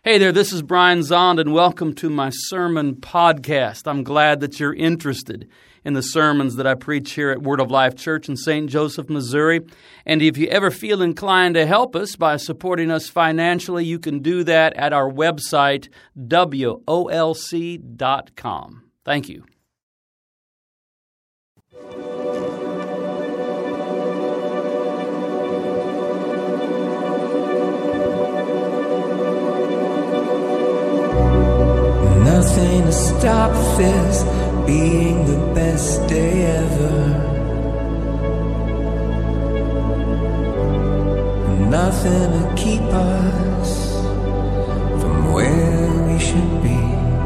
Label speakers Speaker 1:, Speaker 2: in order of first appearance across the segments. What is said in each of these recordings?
Speaker 1: Hey there, this is Brian Zond, and welcome to my sermon podcast. I'm glad that you're interested in the sermons that I preach here at Word of Life Church in St. Joseph, Missouri. And if you ever feel inclined to help us by supporting us financially, you can do that at our website, wolc.com. Thank you.
Speaker 2: Nothing to stop this being the best day ever. Nothing to keep us from where we should be.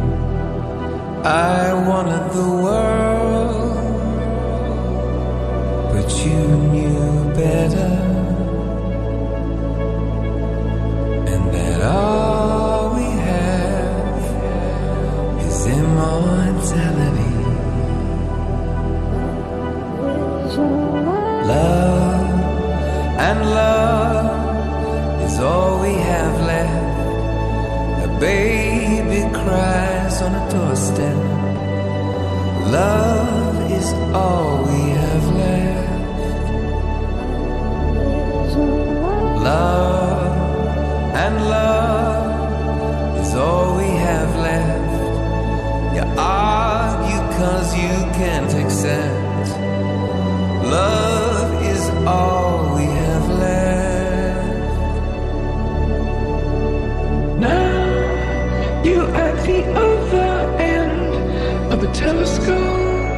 Speaker 2: I wanted the world, but you knew better. And that all we have is immortality. Love and love is all we have left. A baby cries on a doorstep. Love is all we have left. Love and love is all we have left. You argue 'cause you can't accept. Love is all we have left.
Speaker 3: Now you're at the other end of a telescope.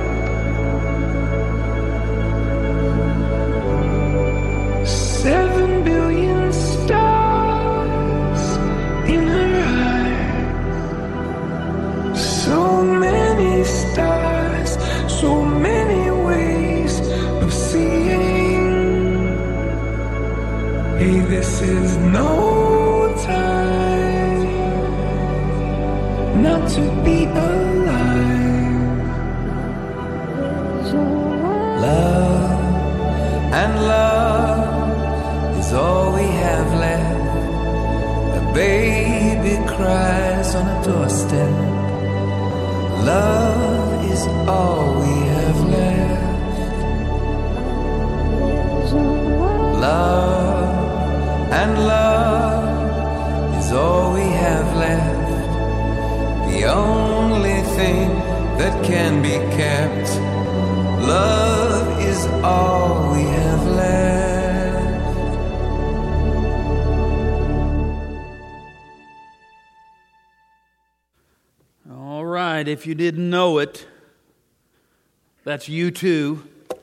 Speaker 3: 7 billion stars in her eye. So many stars, so many ways of seeing. Hey, this is no time not to be alive.
Speaker 2: Love and love is all we have left. A baby cries on a doorstep. Love is all we have left. Love and love is all we have left. The only thing that can be kept. Love is all we have left.
Speaker 1: All right, if you didn't know it, that's U2.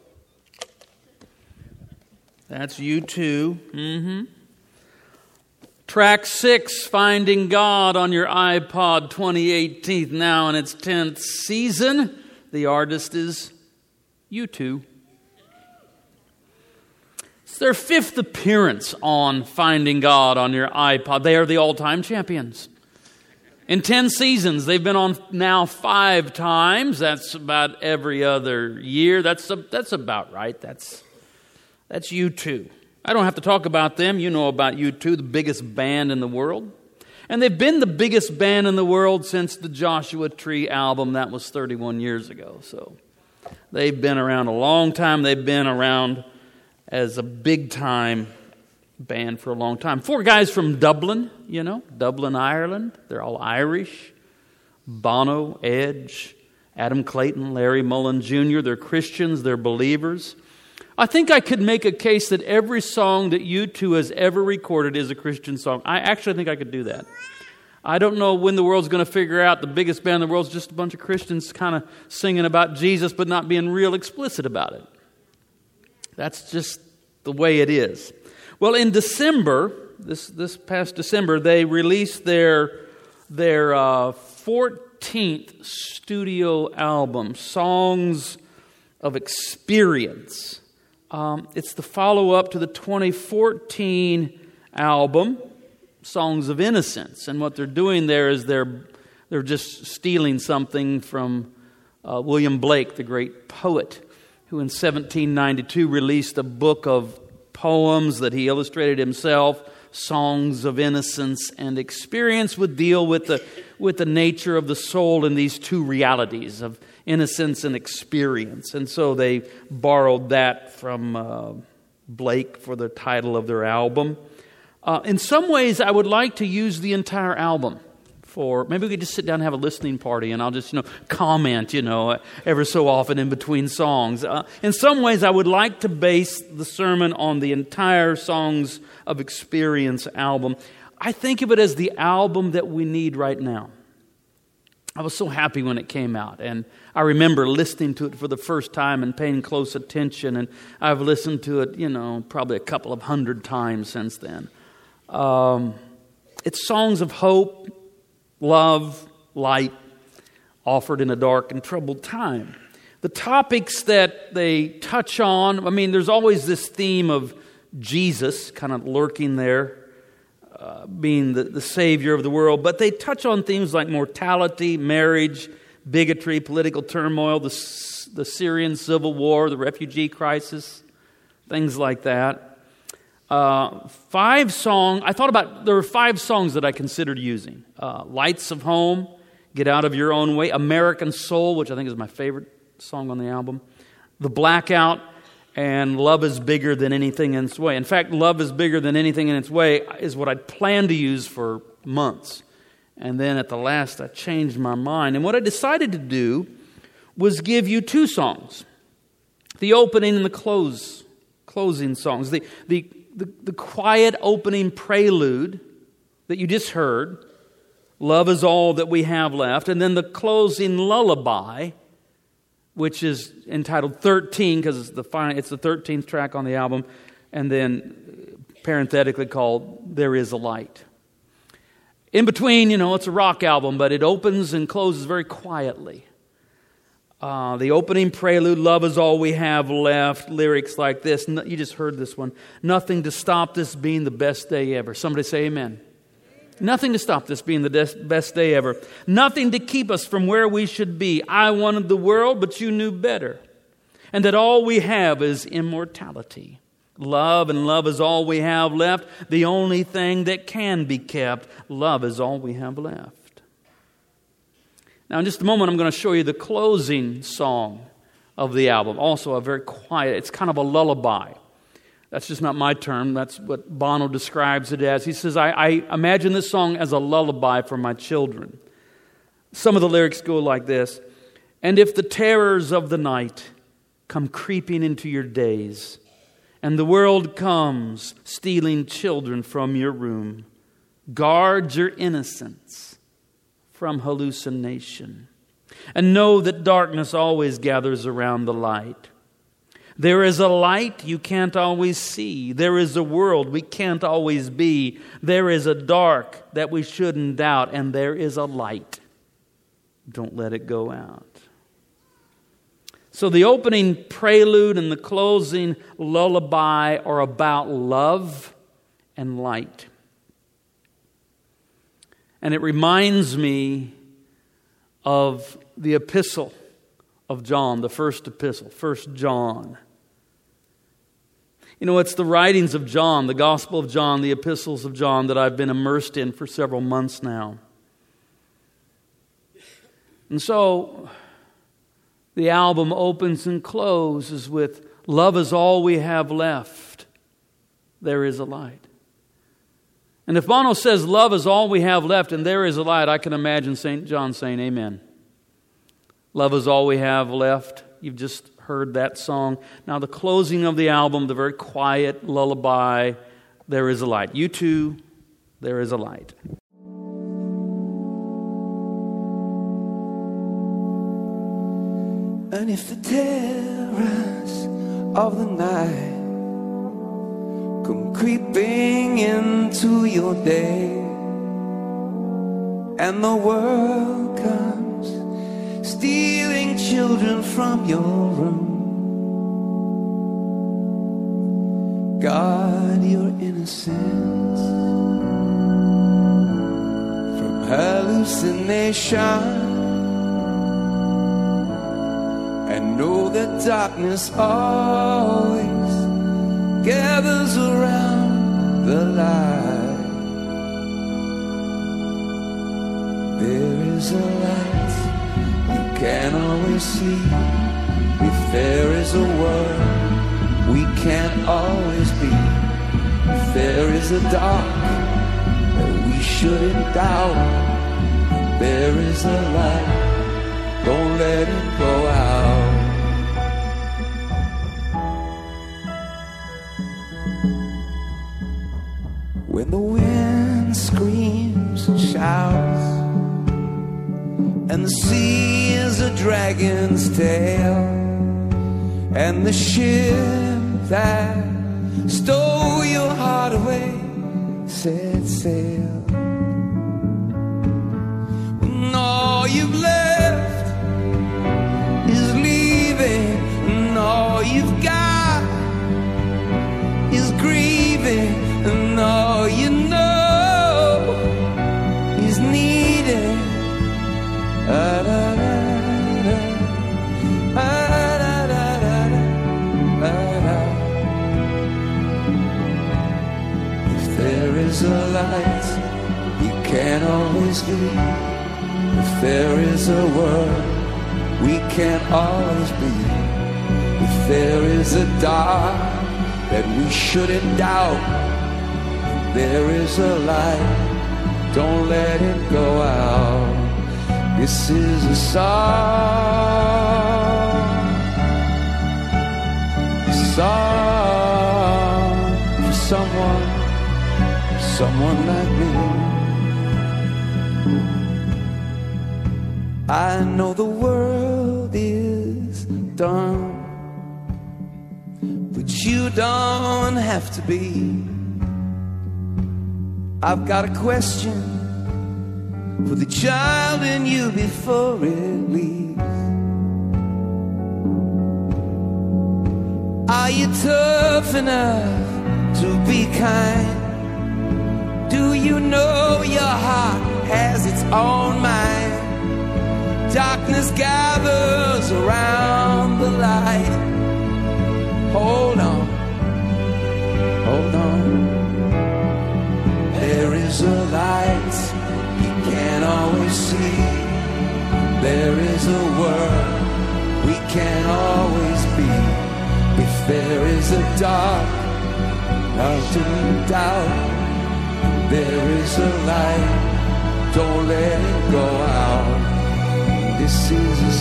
Speaker 1: That's U2. Track 6, Finding God, on your iPod, 2018, now in its 10th season. The artist is U2. It's their 5th appearance on Finding God on your iPod. They are the all-time champions. In 10 seasons, they've been on now 5 times. That's about every other year. That's about right. That's U2. I don't have to talk about them. You know about U2, the biggest band in the world. And they've been the biggest band in the world since the Joshua Tree album. That was 31 years ago. So they've been around a long time. They've been around as a big-time band for a long time. 4 guys from Dublin, Dublin, Ireland. They're all Irish. Bono, Edge, Adam Clayton, Larry Mullen Jr. They're Christians. They're believers. I think I could make a case that every song that U2 has ever recorded is a Christian song. I actually think I could do that. I don't know when the world's going to figure out the biggest band in the world is just a bunch of Christians kind of singing about Jesus but not being real explicit about it. That's just the way it is. Well, in December, this past December, they released their 14th studio album, Songs of Experience. It's the follow-up to the 2014 album, Songs of Innocence. And what they're doing there is they're just stealing something from William Blake, the great poet, who in 1792 released a book of poems that he illustrated himself, songs of innocence and experience would deal with the nature of the soul in these two realities of innocence and experience. And so they borrowed that from Blake for the title of their album. In some ways, I would like to use the entire album. Maybe we could just sit down and have a listening party, and I'll just, comment, ever so often in between songs. In some ways, I would like to base the sermon on the entire Songs of Experience album. I think of it as the album that we need right now. I was so happy when it came out, and I remember listening to it for the first time and paying close attention, and I've listened to it, probably a couple of 100 times since then. It's songs of hope, love, light, offered in a dark and troubled time. The topics that they touch on, there's always this theme of Jesus kind of lurking there, being the Savior of the world. But they touch on themes like mortality, marriage, bigotry, political turmoil, the Syrian civil war, the refugee crisis, things like that. There were 5 songs that I considered using. Lights of Home, Get Out of Your Own Way, American Soul, which I think is my favorite song on the album, The Blackout, and Love is Bigger Than Anything in Its Way. In fact, Love is Bigger Than Anything in Its Way is what I'd planned to use for months. And then at the last, I changed my mind. And what I decided to do was give you 2 songs. The opening and the closing songs. The quiet opening prelude that you just heard, Love is All That We Have Left, and then the closing lullaby, which is entitled 13 because it's the 13th track on the album, and then parenthetically called There Is a Light. In between, it's a rock album, but it opens and closes very quietly. The opening prelude, Love is All We Have Left, lyrics like this. You just heard this one. Nothing to stop this being the best day ever. Somebody say amen. Nothing to stop this being the best day ever. Nothing to keep us from where we should be. I wanted the world, but you knew better. And that all we have is immortality. Love, and love is all we have left. The only thing that can be kept. Love is all we have left. Now, in just a moment, I'm going to show you the closing song of the album. Also, a very quiet, it's kind of a lullaby. That's just not my term. That's what Bono describes it as. He says, I imagine this song as a lullaby for my children. Some of the lyrics go like this. And if the terrors of the night come creeping into your days, and the world comes stealing children from your room, guard your innocence from hallucination, and know that darkness always gathers around the light. There is a light you can't always see. There is a world we can't always be. There is a dark that we shouldn't doubt, and there is a light. Don't let it go out. So the opening prelude and the closing lullaby are about love and light. And it reminds me of the epistle of John, the first epistle, 1 John. It's the writings of John, the Gospel of John, the epistles of John that I've been immersed in for several months now. And so the album opens and closes with Love is All We Have Left. There is a light. And if Bono says love is all we have left and there is a light, I can imagine St. John saying amen. Love is all we have left. You've just heard that song. Now the closing of the album, the very quiet lullaby, There Is a Light. You too, there is a light.
Speaker 3: And if the terrors of the night come creeping into your day, and the world comes stealing children from your room, guard your innocence from hallucination, and know that darkness always gathers around the light. there is a light you can't always see. If there is a world we can't always be. If there is a dark that we shouldn't doubt, there is a light, don't let it go out. When the wind screams and shouts, and the sea is a dragon's tail, and the ship that stole your heart away set sail, when all you've left is leaving, and all you've got is grieving, and all you know is needing. Ah, da, da, da. Ah, da, da, da, da. Ah, da. If there is a light you can't always be, if there is a world we can't always be, if there is a dark that we shouldn't doubt, there is a light, don't let it go out. This is a song for someone like me. I know the world is done, but you don't have to be. I've got a question for the child in you before it leaves. Are you tough enough to be kind? Do you know your heart has its own mind? Darkness gathers around the light. Hold on, hold on. There is a light you can't always see. There is a world we can't always be. If there is a dark, not to doubt, there is a light, don't let it go out. This is a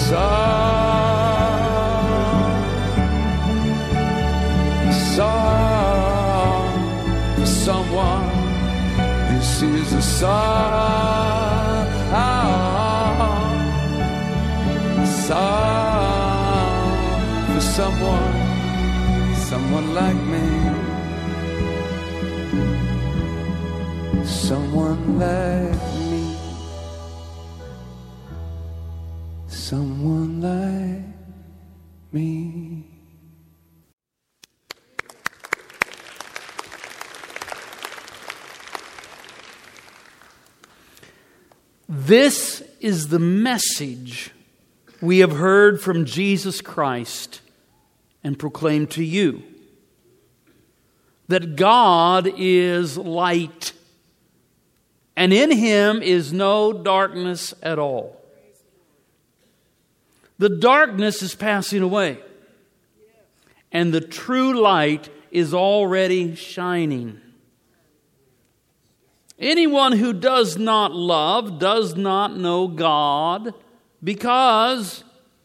Speaker 3: song for someone. This is a song for someone like me, someone like me, someone like me.
Speaker 1: This is the message we have heard from Jesus Christ and proclaimed to you, that God is light, and in Him is no darkness at all. The darkness is passing away, and the true light is already shining. Anyone who does not love does not know God, because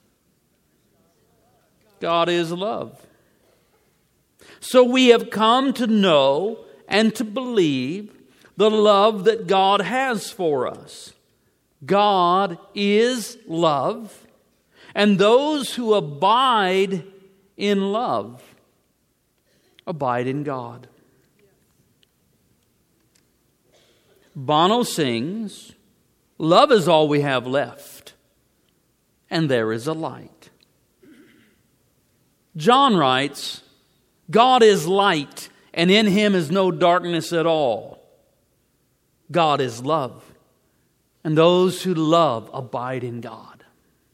Speaker 1: God is love. So we have come to know and to believe the love that God has for us. God is love, and those who abide in love abide in God. Bono sings, "Love is all we have left, and there is a light." John writes, "God is light, and in Him is no darkness at all." God is love, and those who love abide in God.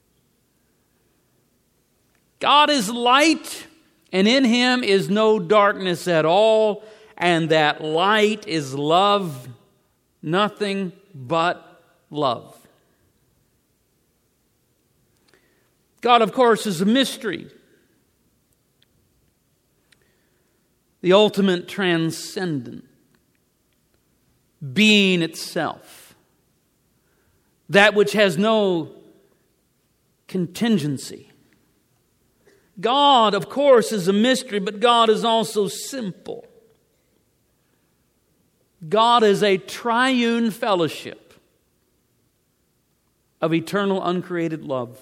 Speaker 1: God is light, and in Him is no darkness at all, and that light is love, nothing but love. God, of course, is a mystery. The ultimate transcendent being itself. That which has no contingency. God, of course, is a mystery, but God is also simple. God is a triune fellowship of eternal uncreated love.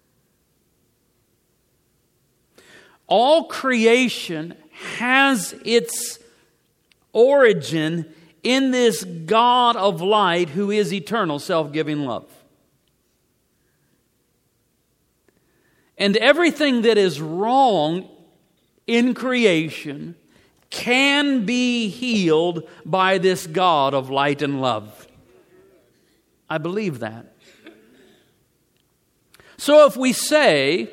Speaker 1: All creation has its origin in this God of light who is eternal, self-giving love. And everything that is wrong in creation can be healed by this God of light and love. I believe that. So if we say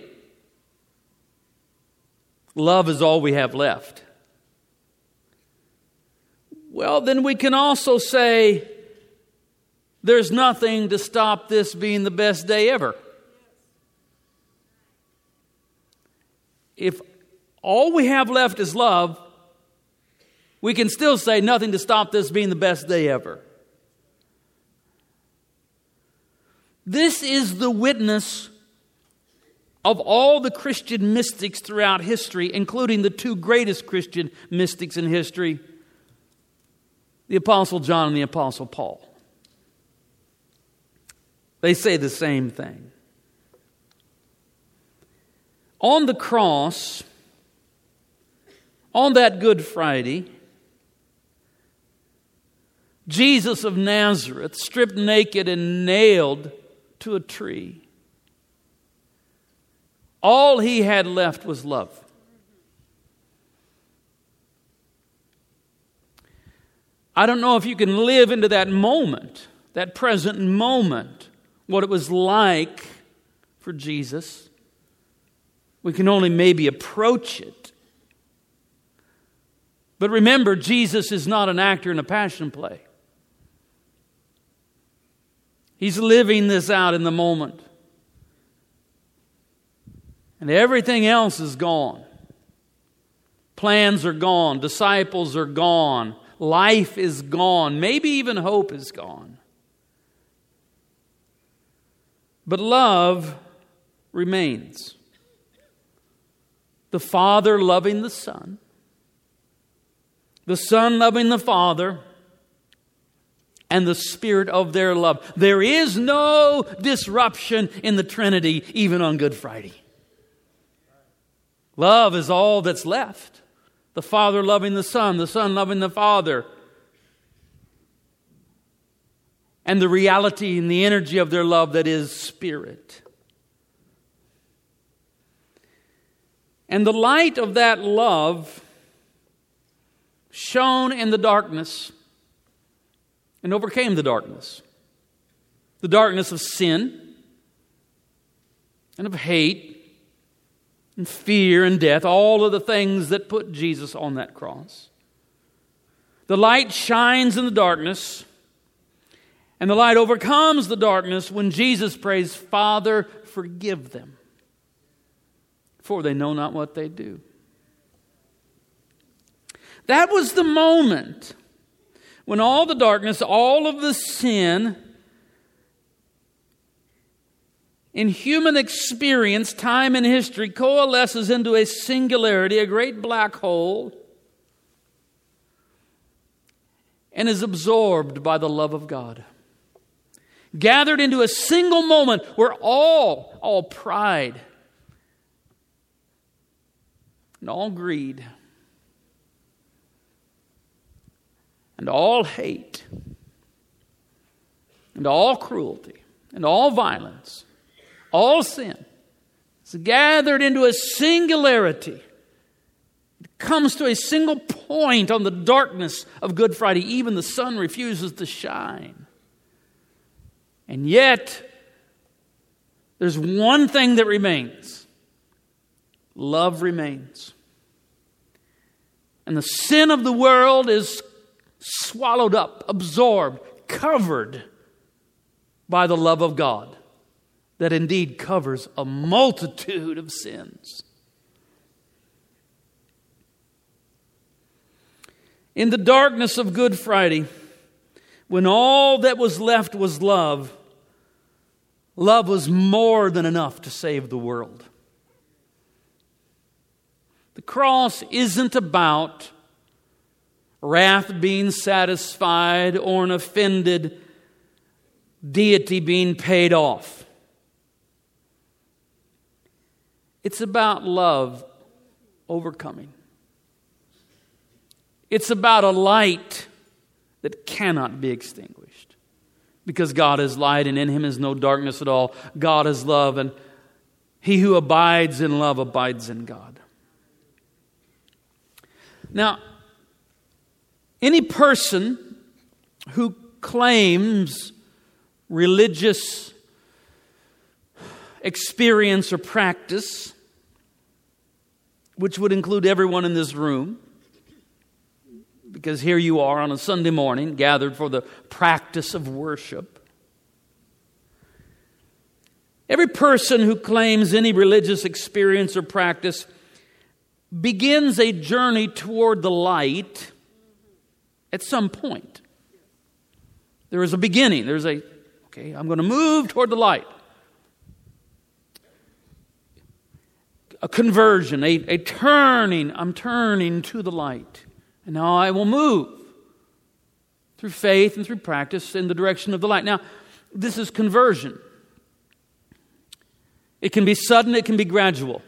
Speaker 1: love is all we have left, well, then we can also say there's nothing to stop this being the best day ever. If all we have left is love, we can still say nothing to stop this being the best day ever. This is the witness of all the Christian mystics throughout history, including the two greatest Christian mystics in history, the Apostle John and the Apostle Paul. They say the same thing. On the cross, on that Good Friday, Jesus of Nazareth, stripped naked and nailed to a tree. All he had left was love. I don't know if you can live into that moment, that present moment, what it was like for Jesus. We can only maybe approach it. But remember, Jesus is not an actor in a passion play. He's living this out in the moment. And everything else is gone. Plans are gone. Disciples are gone. Life is gone. Maybe even hope is gone. But love remains. The Father loving the Son. The Son loving the Father. And the Spirit of their love. There is no disruption in the Trinity, even on Good Friday. Love is all that's left. The Father loving the Son loving the Father. And the reality and the energy of their love that is Spirit. And the light of that love shone in the darkness and overcame the darkness. The darkness of sin and of hate and fear and death, all of the things that put Jesus on that cross. The light shines in the darkness, and the light overcomes the darkness when Jesus prays, "Father, forgive them, for they know not what they do." That was the moment when all the darkness, all of the sin in human experience, time and history, coalesces into a singularity, a great black hole, and is absorbed by the love of God. Gathered into a single moment where all pride and all greed and all hate and all cruelty and all violence, all sin, is gathered into a singularity. It comes to a single point on the darkness of Good Friday. Even the sun refuses to shine. And yet, there's one thing that remains. Love remains. And the sin of the world is swallowed up, absorbed, covered by the love of God. that indeed covers a multitude of sins. In the darkness of Good Friday, when all that was left was love, love was more than enough to save the world. The cross isn't about wrath being satisfied or an offended deity being paid off. It's about love overcoming. It's about a light that cannot be extinguished. Because God is light and in Him is no darkness at all. God is love, and he who abides in love abides in God. Now, any person who claims religious experience or practice, which would include everyone in this room, because here you are on a Sunday morning gathered for the practice of worship. Every person who claims any religious experience or practice begins a journey toward the light at some point. There is a beginning. There's I'm going to move toward the light. A conversion, a turning. I'm turning to the light. And now I will move through faith and through practice in the direction of the light. Now, this is conversion. It can be sudden, it can be gradual.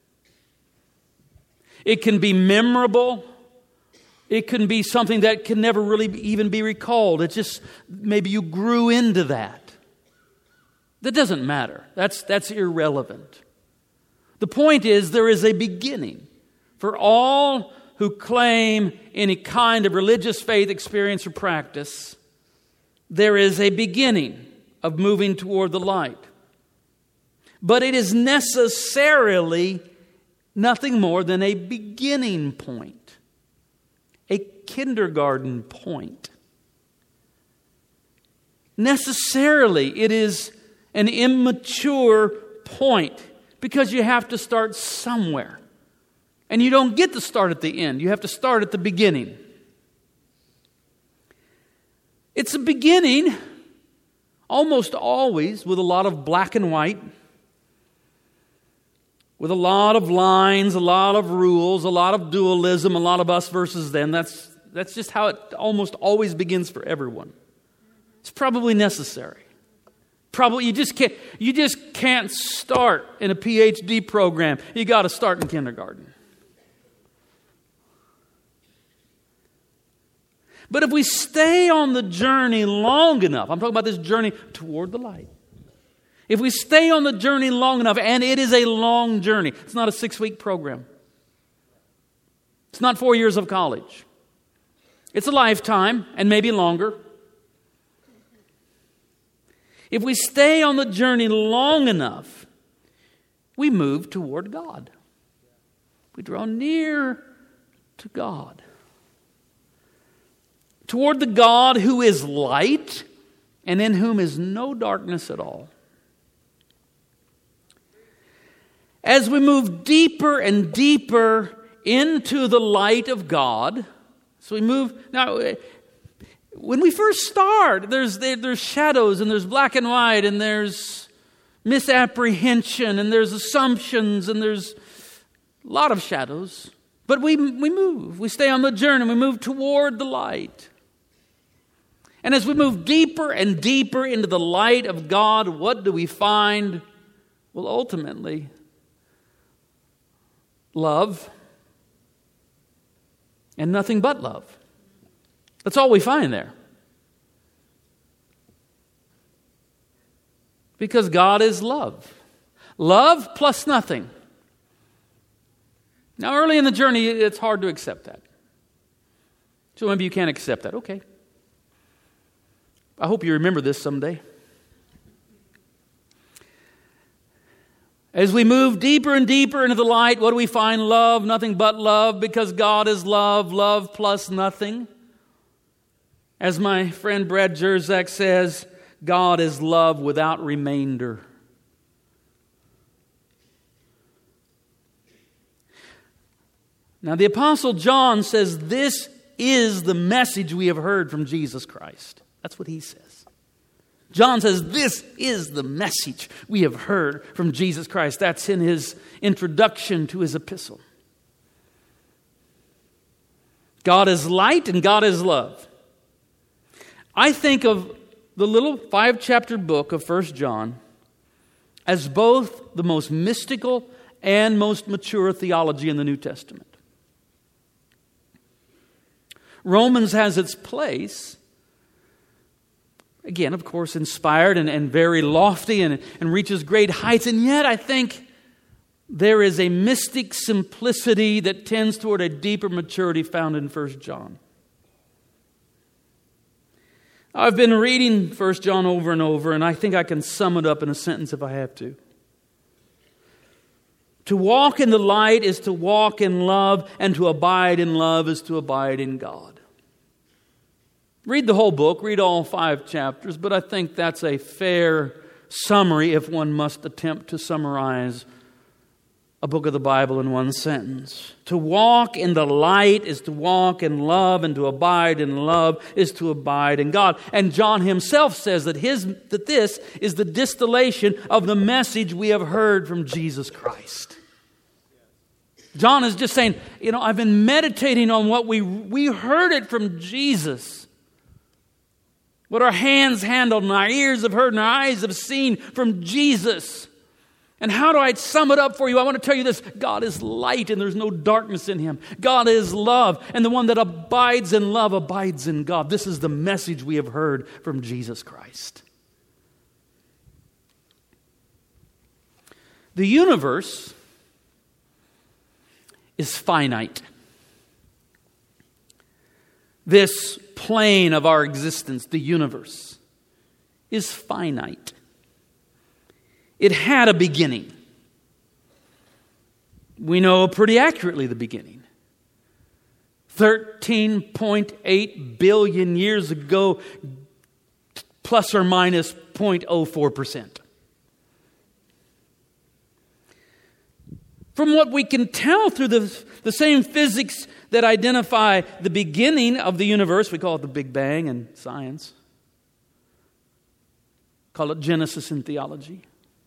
Speaker 1: It can be memorable. It can be something that can never really even be recalled. It's just maybe you grew into that. That doesn't matter. That's irrelevant. The point is there is a beginning for all who claim any kind of religious faith, experience, or practice. There is a beginning of moving toward the light. But it is necessarily nothing more than a beginning point, a kindergarten point. Necessarily, it is an immature point because you have to start somewhere. And you don't get to start at the end. You have to start at the beginning. It's a beginning, almost always, with a lot of black and white, with a lot of lines, a lot of rules, a lot of dualism, a lot of us versus them. That's just how it almost always begins for everyone. It's probably necessary. Probably you just can't start in a PhD program. You got to start in kindergarten. But if we stay on the journey long enough, I'm talking about this journey toward the light. If we stay on the journey long enough, and it is a long journey, it's not a 6-week program. It's not 4 years of college. It's a lifetime and maybe longer. If we stay on the journey long enough, we move toward God. We draw near to God. Toward the God who is light and in whom is no darkness at all. As we move deeper and deeper into the light of God, so we move now. When we first start, there's shadows and there's black and white and there's misapprehension and there's assumptions and there's a lot of shadows. But we move. We stay on the journey. We move toward the light. And as we move deeper and deeper into the light of God, what do we find? Well, ultimately, love and nothing but love. That's all we find there. Because God is love. Love plus nothing. Now, early in the journey, it's hard to accept that. So maybe you can't accept that. Okay. I hope you remember this someday. As we move deeper and deeper into the light, what do we find? Love, nothing but love, because God is love, love plus nothing. As my friend Brad Jerzak says, God is love without remainder. Now the Apostle John says this is the message we have heard from Jesus Christ. That's what he says. John says this is the message we have heard from Jesus Christ. That's in his introduction to his epistle. God is light and God is love. I think of the little 5-chapter book of 1 John as both the most mystical and most mature theology in the New Testament. Romans has its place, again, of course, inspired and very lofty and reaches great heights, and yet I think there is a mystic simplicity that tends toward a deeper maturity found in 1 John. I've been reading 1 John over and over, and I think I can sum it up in a sentence if I have to. To walk in the light is to walk in love, and to abide in love is to abide in God. Read the whole book, read all 5 chapters, but I think that's a fair summary if one must attempt to summarize a book of the Bible in one sentence. To walk in the light is to walk in love, and to abide in love is to abide in God. And John himself says that this is the distillation of the message we have heard from Jesus Christ. John is just saying, I've been meditating on what we heard it from Jesus. What our hands handled and our ears have heard and our eyes have seen from Jesus. And how do I sum it up for you? I want to tell you this. God is light and there's no darkness in Him. God is love, and the one that abides in love abides in God. This is the message we have heard from Jesus Christ. The universe is finite. This plane of our existence, the universe, is finite. It had a beginning. We know pretty accurately the beginning. 13.8 billion years ago, plus or minus 0.04%. From what we can tell through the same physics that identify the beginning of the universe, we call it the Big Bang in science. Call it Genesis in theology.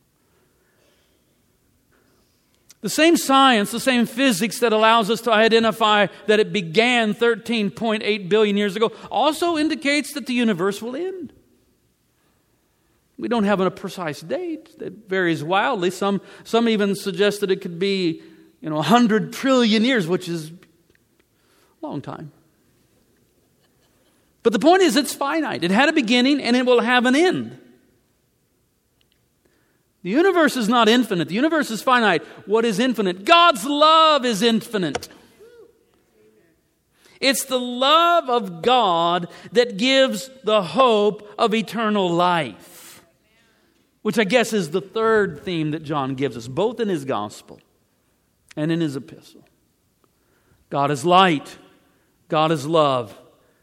Speaker 1: The same science, the same physics that allows us to identify that it began 13.8 billion years ago also indicates that the universe will end. We don't have a precise date. It varies wildly. Some even suggest that it could be, 100 trillion years, which is a long time. But the point is, it's finite. It had a beginning and it will have an end. The universe is not infinite. The universe is finite. What is infinite? God's love is infinite. It's the love of God that gives the hope of eternal life, which I guess is the third theme that John gives us, both in his gospel and in his epistle. God is light. God is love.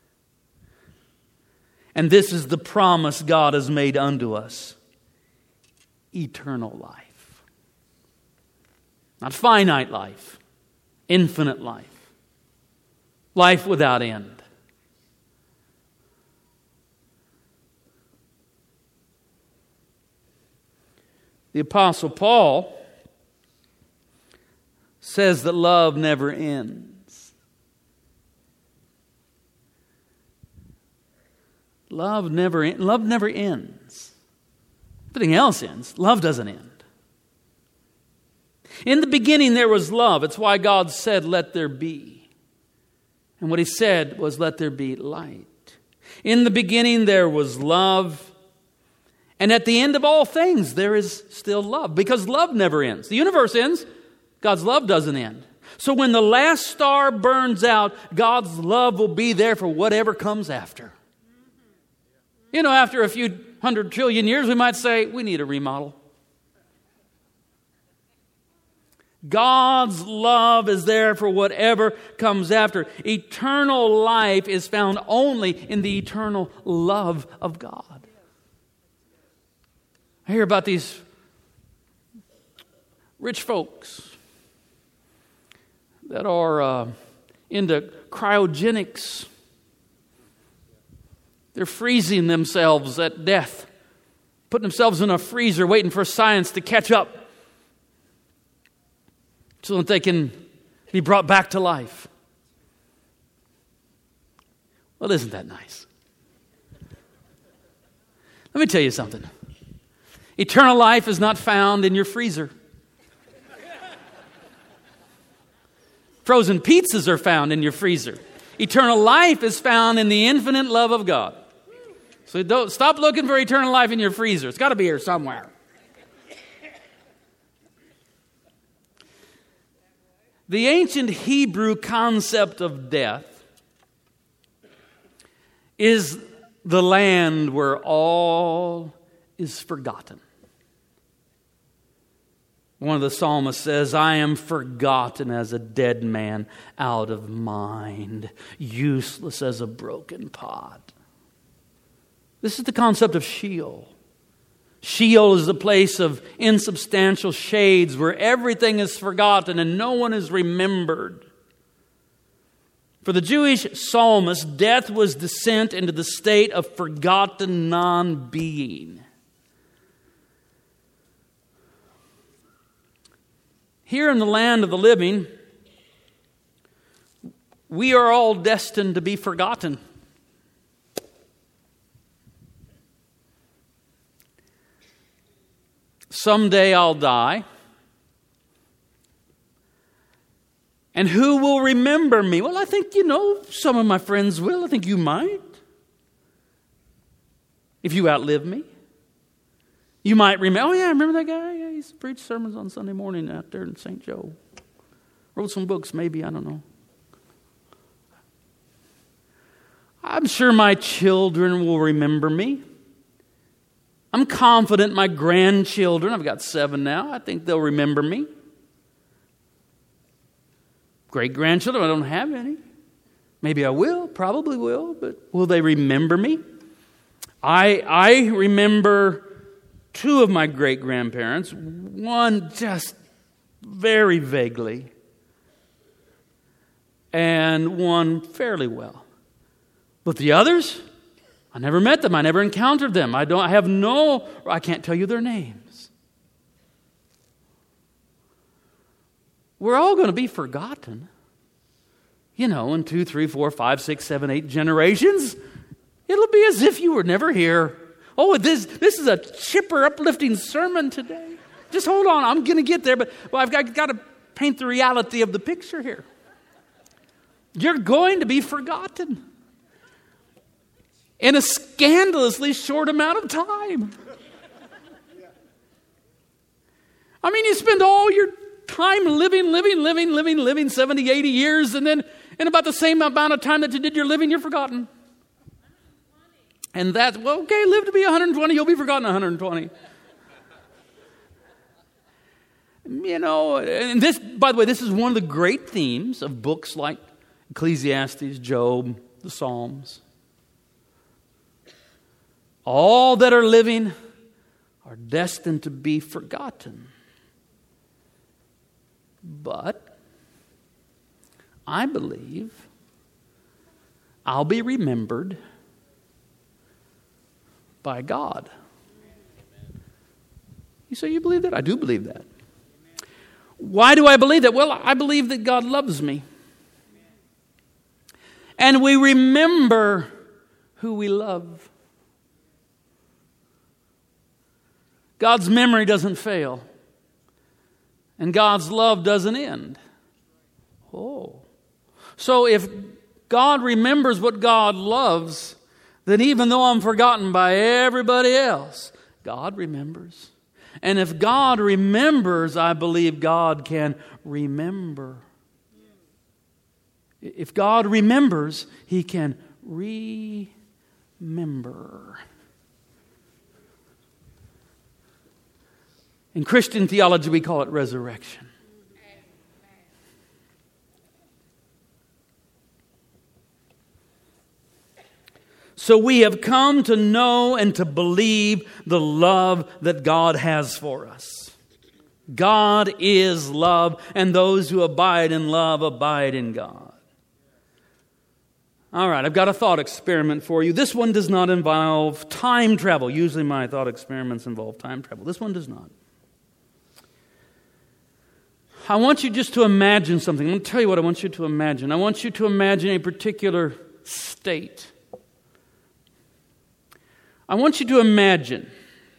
Speaker 1: And this is the promise God has made unto us. Eternal life. Not finite life. Infinite life. Life without end. The Apostle Paul says that love never ends. Love never ends. Everything else ends. Love doesn't end. In the beginning there was love. It's why God said, "Let there be." And what He said was, "Let there be light." In the beginning there was love. And at the end of all things there is still love. Because love never ends. The universe ends. God's love doesn't end. So when the last star burns out, God's love will be there for whatever comes after. After a few 100 trillion years, we might say, we need a remodel. God's love is there for whatever comes after. Eternal life is found only in the eternal love of God. I hear about these rich folks. that are into cryogenics. They're freezing themselves at death, putting themselves in a freezer, waiting for science to catch up so that they can be brought back to life. Well, isn't that nice? Let me tell you something. Eternal life is not found in your freezer. Frozen pizzas are found in your freezer. Eternal life is found in the infinite love of God. So don't stop looking for eternal life in your freezer. It's got to be here somewhere. The ancient Hebrew concept of death is the land where all is forgotten. One of the psalmists says, I am forgotten as a dead man, out of mind, useless as a broken pot. This is the concept of Sheol. Sheol is the place of insubstantial shades where everything is forgotten and no one is remembered. For the Jewish psalmist, death was descent into the state of forgotten non-being. Here in the land of the living, we are all destined to be forgotten. Someday I'll die. And who will remember me? Well, I think, some of my friends will. I think you might. If you outlive me. You might remember, oh yeah, I remember that guy. Yeah, he used to preach sermons on Sunday morning out there in St. Joe. Wrote some books, maybe, I don't know. I'm sure my children will remember me. I'm confident my grandchildren, I've got 7 now, I think they'll remember me. Great-grandchildren, I don't have any. Maybe I will, probably will, but will they remember me? I remember 2 of my great-grandparents, one just very vaguely, and one fairly well. But the others, I never met them. I never encountered them. I can't tell you their names. We're all going to be forgotten. In 2, 3, 4, 5, 6, 7, 8 generations. It'll be as if you were never here. Oh, this is a chipper, uplifting sermon today. Just hold on. I'm going to get there. But I've got to paint the reality of the picture here. You're going to be forgotten in a scandalously short amount of time. I mean, you spend all your time living 70, 80 years, and then in about the same amount of time that you did your living, you're forgotten. And live to be 120, you'll be forgotten 120. And this, by the way, this is one of the great themes of books like Ecclesiastes, Job, the Psalms. All that are living are destined to be forgotten. But I believe I'll be remembered by God. You say you believe that? I do believe that. Why do I believe that? Well, I believe that God loves me. And we remember who we love. God's memory doesn't fail. And God's love doesn't end. Oh. So if God remembers what God loves, then even though I'm forgotten by everybody else, God remembers. And if God remembers, I believe God can remember. If God remembers, He can remember. In Christian theology, we call it resurrection. So we have come to know and to believe the love that God has for us. God is love, and those who abide in love abide in God. All right, I've got a thought experiment for you. This one does not involve time travel. Usually my thought experiments involve time travel. This one does not. I want you just to imagine something. I'm going to tell you what I want you to imagine. I want you to imagine a particular state. I want you to imagine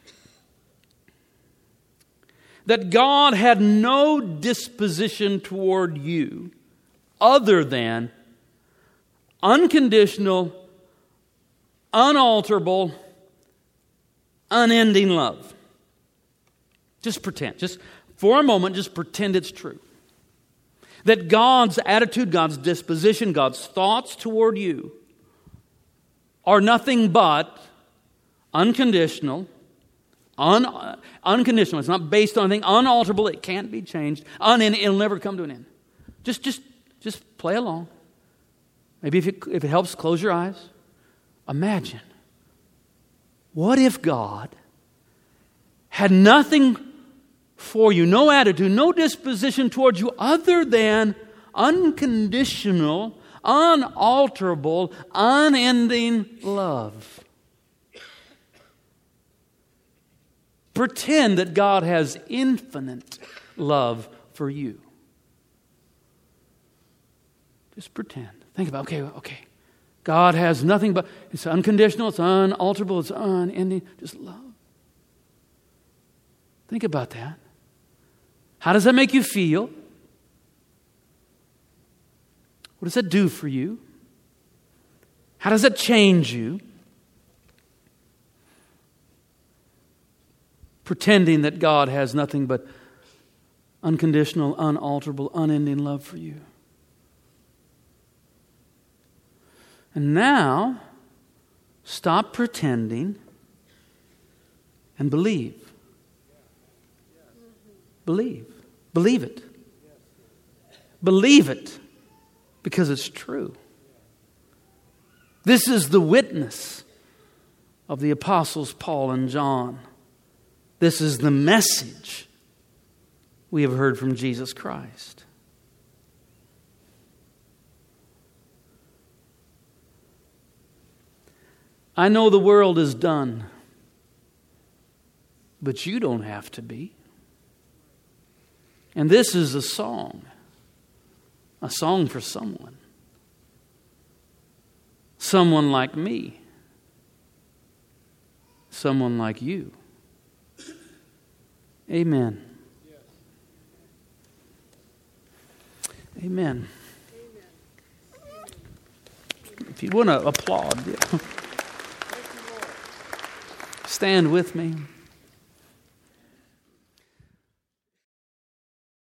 Speaker 1: that God had no disposition toward you other than unconditional, unalterable, unending love. Just pretend. Just for a moment, just pretend it's true. That God's attitude, God's disposition, God's thoughts toward you are nothing but unconditional, unconditional. It's not based on anything, unalterable. It can't be changed. It'll never come to an end. Just play along. Maybe if it helps, close your eyes. Imagine. What if God had nothing for you, no attitude, no disposition towards you other than unconditional, unalterable, unending love? Pretend that God has infinite love for you. Just pretend. Think about, okay. God has nothing but, it's unconditional, it's unalterable, it's unending, just love. Think about that. How does that make you feel? What does that do for you? How does that change you? Pretending that God has nothing but unconditional, unalterable, unending love for you. And now, stop pretending and believe. Believe. Believe it. Believe it because it's true. This is the witness of the apostles Paul and John. This is the message we have heard from Jesus Christ. I know the world is done, but you don't have to be. And this is a song for someone. Someone like me. Someone like you. Amen. Amen. If you want to applaud, stand with me.